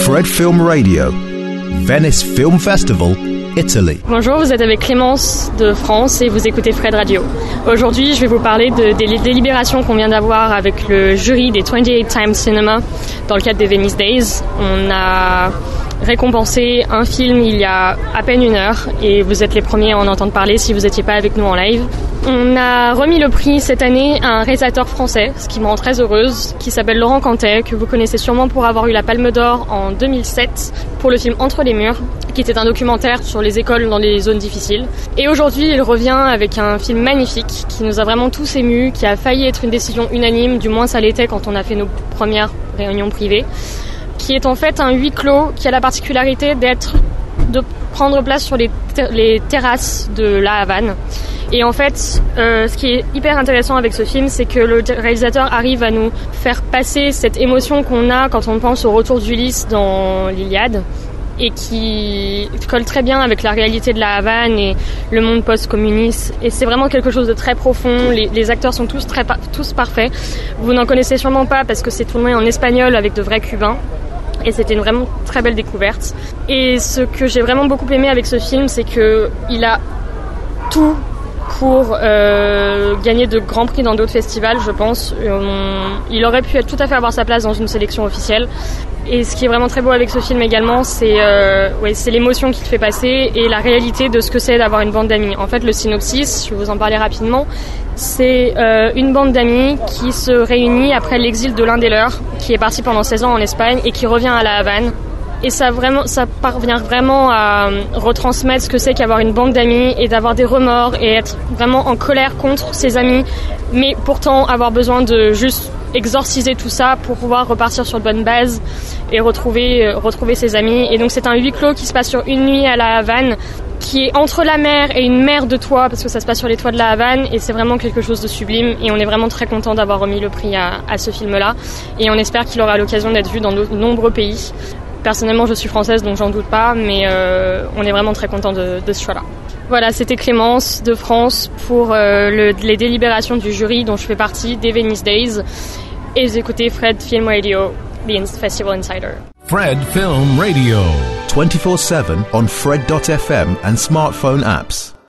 Fred Film Radio, Venice Film Festival, Italy. Bonjour, vous êtes avec Clémence de France et vous écoutez Fred Radio. Aujourd'hui, je vais vous parler des délibérations qu'on vient d'avoir avec le jury des 28 Times Cinema dans le cadre des Venice Days. On a récompensé un film il y a à peine une heure et vous êtes les premiers à en entendre parler si vous n'étiez pas avec nous en live. On a remis le prix cette année à un réalisateur français, ce qui me rend très heureuse, qui s'appelle Laurent Cantet, que vous connaissez sûrement pour avoir eu la Palme d'Or en 2007 pour le film Entre les murs, qui était un documentaire sur les écoles dans les zones difficiles. Et aujourd'hui, il revient avec un film magnifique qui nous a vraiment tous émus, qui a failli être une décision unanime, du moins ça l'était quand on a fait nos premières réunions privées, qui est en fait un huis clos qui a la particularité de prendre place sur les terrasses de La Havane. Et en fait, ce qui est hyper intéressant avec ce film, c'est que le réalisateur arrive à nous faire passer cette émotion qu'on a quand on pense au retour d'Ulysse dans l'Iliade et qui colle très bien avec la réalité de La Havane et le monde post-communiste. Et c'est vraiment quelque chose de très profond. Les acteurs sont tous parfaits. Vous n'en connaissez sûrement pas parce que c'est tourné en espagnol avec de vrais Cubains. Et c'était une vraiment très belle découverte. Et ce que j'ai vraiment beaucoup aimé avec ce film, c'est qu'il a tout pour gagner de grands prix dans d'autres festivals, je pense. Il aurait pu tout à fait avoir sa place dans une sélection officielle. Et ce qui est vraiment très beau avec ce film également, c'est l'émotion qu'il fait passer et la réalité de ce que c'est d'avoir une bande d'amis. En fait, le synopsis, je vais vous en parler rapidement, c'est une bande d'amis qui se réunit après l'exil de l'un des leurs, qui est parti pendant 16 ans en Espagne et qui revient à La Havane. Et ça parvient vraiment à retransmettre ce que c'est qu'avoir une bande d'amis et d'avoir des remords et être vraiment en colère contre ses amis, mais pourtant avoir besoin de juste exorciser tout ça pour pouvoir repartir sur de bonnes bases et retrouver ses amis. Et donc c'est un huis clos qui se passe sur une nuit à La Havane, qui est entre la mer et une mer de toits, parce que ça se passe sur les toits de La Havane, et c'est vraiment quelque chose de sublime. Et on est vraiment très content d'avoir remis le prix à ce film-là, et on espère qu'il aura l'occasion d'être vu dans de nombreux pays. Personnellement, je suis française, donc j'en doute pas, mais on est vraiment très content de ce choix-là. Voilà, c'était Clémence de France pour les délibérations du jury dont je fais partie des Venice Days. Et vous écoutez Fred Film Radio, The Festival Insider. Fred Film Radio, 24/7 on Fred.fm and smartphone apps.